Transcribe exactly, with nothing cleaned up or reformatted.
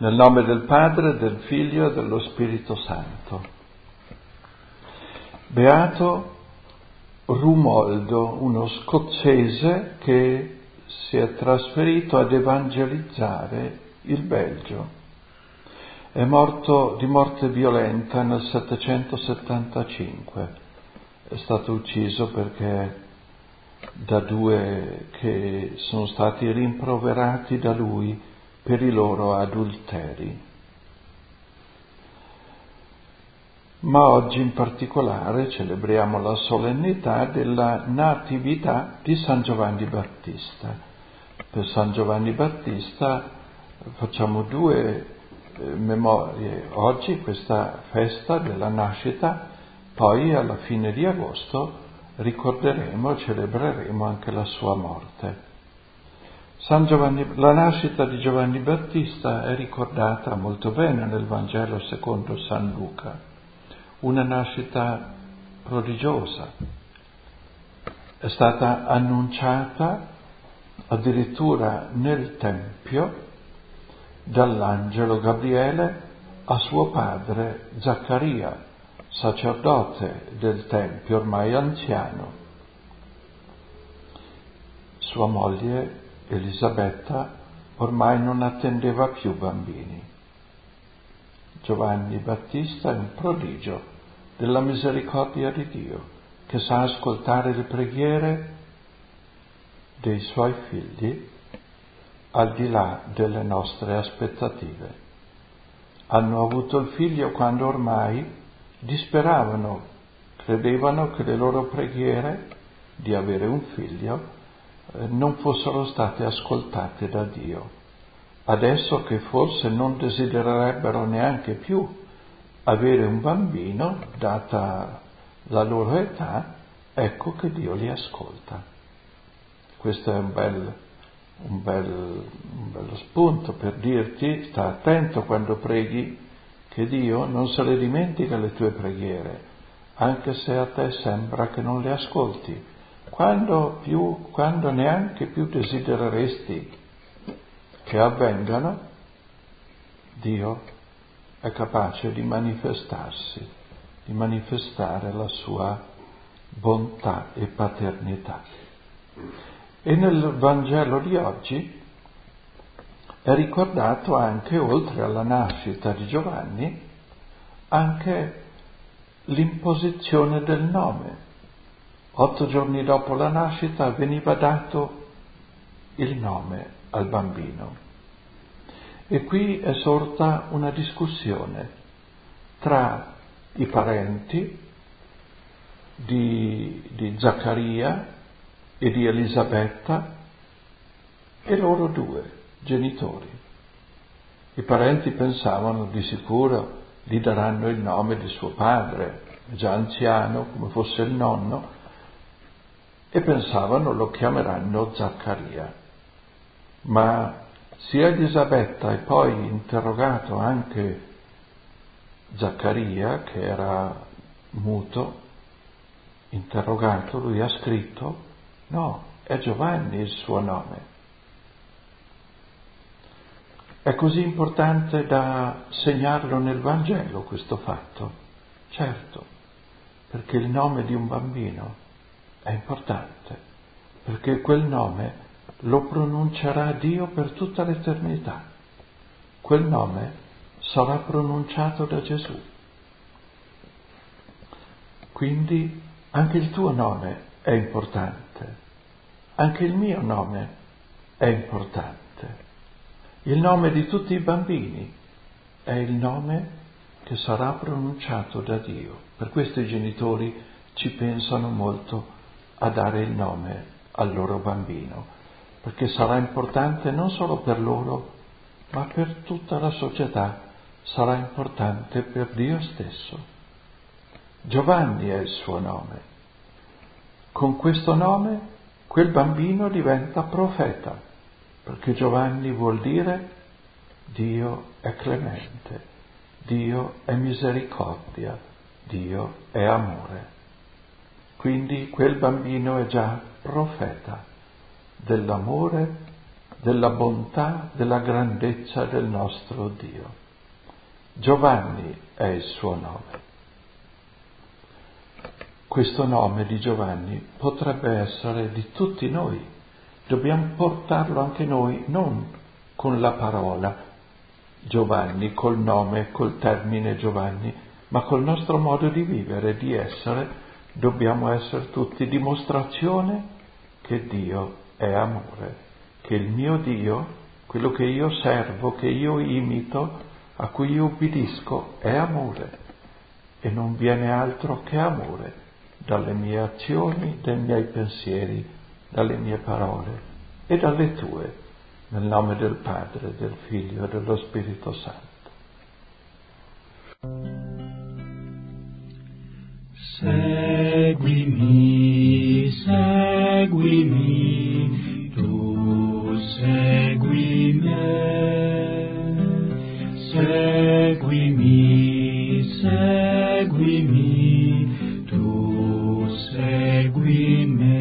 Nel nome del Padre, del Figlio e dello Spirito Santo. Beato Rumoldo, uno scozzese che si è trasferito ad evangelizzare il Belgio. È morto di morte violenta nel settecentosettantacinque. È stato ucciso perché da due che sono stati rimproverati da lui per i loro adulteri. Ma oggi in particolare celebriamo la solennità della natività di San Giovanni Battista. Per San Giovanni Battista facciamo due eh, memorie. Oggi questa festa della nascita, poi alla fine di agosto ricorderemo e celebreremo anche la sua morte. San Giovanni, la nascita di Giovanni Battista è ricordata molto bene nel Vangelo secondo San Luca, una nascita prodigiosa. È stata annunciata addirittura nel Tempio dall'angelo Gabriele a suo padre Zaccaria, sacerdote del Tempio, ormai anziano. Sua moglie Elisabetta ormai non attendeva più bambini. Giovanni Battista è un prodigio della misericordia di Dio, che sa ascoltare le preghiere dei suoi figli al di là delle nostre aspettative. Hanno avuto il figlio quando ormai disperavano, credevano che le loro preghiere di avere un figlio non fossero state ascoltate da Dio. Adesso che forse non desidererebbero neanche più avere un bambino, data la loro età, ecco che Dio li ascolta. Questo è un bel, un bel, un bello spunto per dirti: sta attento quando preghi, che Dio non se le dimentica le tue preghiere, anche se a te sembra che non le ascolti. Quando, più, quando neanche più desidereresti che avvengano, Dio è capace di manifestarsi, di manifestare la sua bontà e paternità. E nel Vangelo di oggi è ricordato anche, oltre alla nascita di Giovanni, anche l'imposizione del nome. Otto giorni dopo la nascita veniva dato il nome al bambino. E qui è sorta una discussione tra i parenti di, di Zaccaria e di Elisabetta e loro due genitori. I parenti pensavano: di sicuro gli daranno il nome di suo padre, già anziano, come fosse il nonno, e pensavano lo chiameranno Zaccaria. Ma sia Elisabetta e poi interrogato anche Zaccaria, che era muto, interrogato, lui ha scritto: no, è Giovanni il suo nome. È così importante da segnarlo nel Vangelo questo fatto? Certo, perché il nome di un bambino è importante, perché quel nome lo pronuncerà Dio per tutta l'eternità. Quel nome sarà pronunciato da Gesù. Quindi anche il tuo nome è importante, anche il mio nome è importante. Il nome di tutti i bambini è il nome che sarà pronunciato da Dio. Per questo i genitori ci pensano molto a dare il nome al loro bambino, perché sarà importante non solo per loro, ma per tutta la società, sarà importante per Dio stesso. Giovanni è il suo nome. Con questo nome quel bambino diventa profeta, perché Giovanni vuol dire Dio è clemente, Dio è misericordia, Dio è amore. Quindi quel bambino è già profeta dell'amore, della bontà, della grandezza del nostro Dio. Giovanni è il suo nome. Questo nome di Giovanni potrebbe essere di tutti noi. Dobbiamo portarlo anche noi, non con la parola Giovanni, col nome, col termine Giovanni, ma col nostro modo di vivere, di essere. Dobbiamo essere tutti dimostrazione che Dio è amore, che il mio Dio, quello che io servo, che io imito, a cui io ubbidisco, è amore, e non viene altro che amore dalle mie azioni, dai miei pensieri, dalle mie parole e dalle tue, nel nome del Padre, del Figlio e dello Spirito Santo. Seguimi, seguimi, tu segui me. Seguimi, seguimi, tu segui me.